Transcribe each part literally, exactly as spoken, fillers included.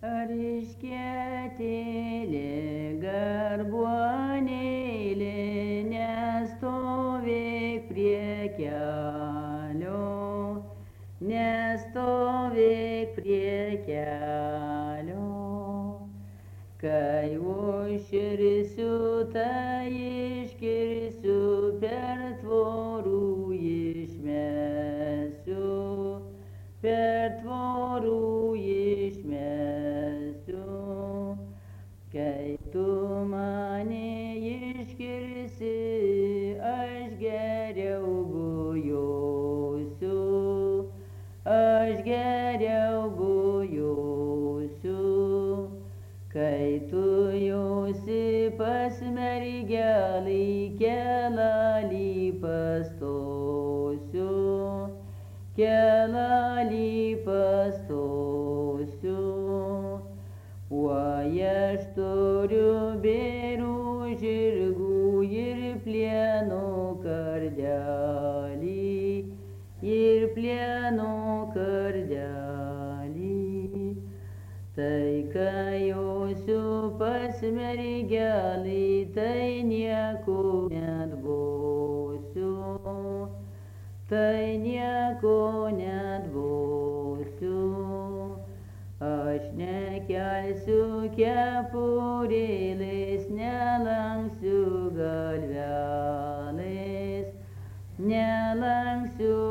Erškėtėlė garbuonėlė, nestovėk prie kelio, nestovėk prie kelio. Kai užširsiu, tai iškirsiu, per tvorų išmesiu, per tvorų išmesiu. Kai tu mane iškirsi, aš geriau bujosiu, aš geriau bujosiu. Kai tu josi pas mergelį, kelalį pastosiu, kelalį pastosiu. Oi, aš turiu bėrų žirgų ir plieno kardelį, ir plieno kardelį. Tai kai josiu pas mergelį, tai nieko neatbosiu, tai nieko neatbosiu. Aš nekelsiu kepurėlės, nelanksiu galvelės, nelanksiu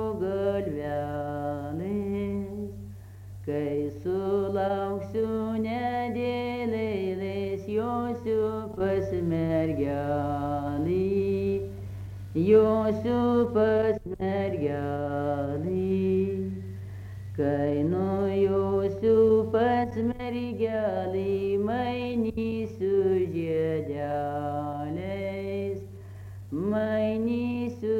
galvelės. Kai sulauksiu nedėlėlės, josiu pas mergelį, josiu pas mergelį. Kai nujosiu pas mergelį, mainysiu žiedeliais, mainysiu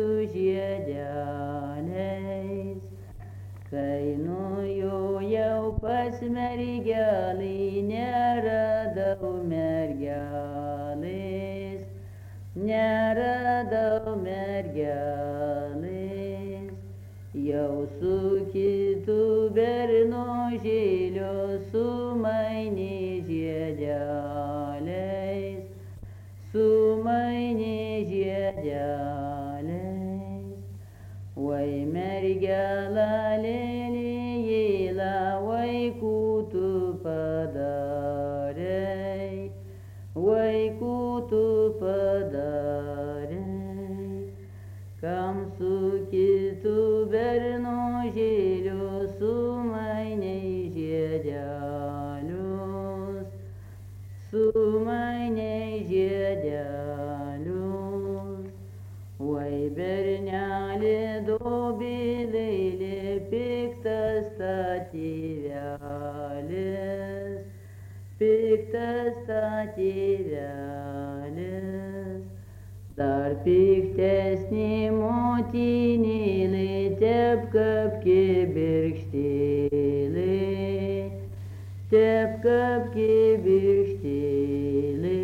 žiedeliais. Kai nujojau pas mergelį, neradau mergelės, neradau mergelės. Jau su kitu bernožėliu sumainė žiedeliais, sumainė žiedeliais. Oi, mergela lėlėjėla, vaikų tu padarei, vaikų tu padarei. Kam su kitu bernožėliu sumainei žiedelius, sumainei žiedelius. Oi, bernelė dobilėlė, piktas tėvelis, piktas tėvelis. Dar piktesnė motinėlė, tepk kibirkštėlė, tepk kibirkštėlė.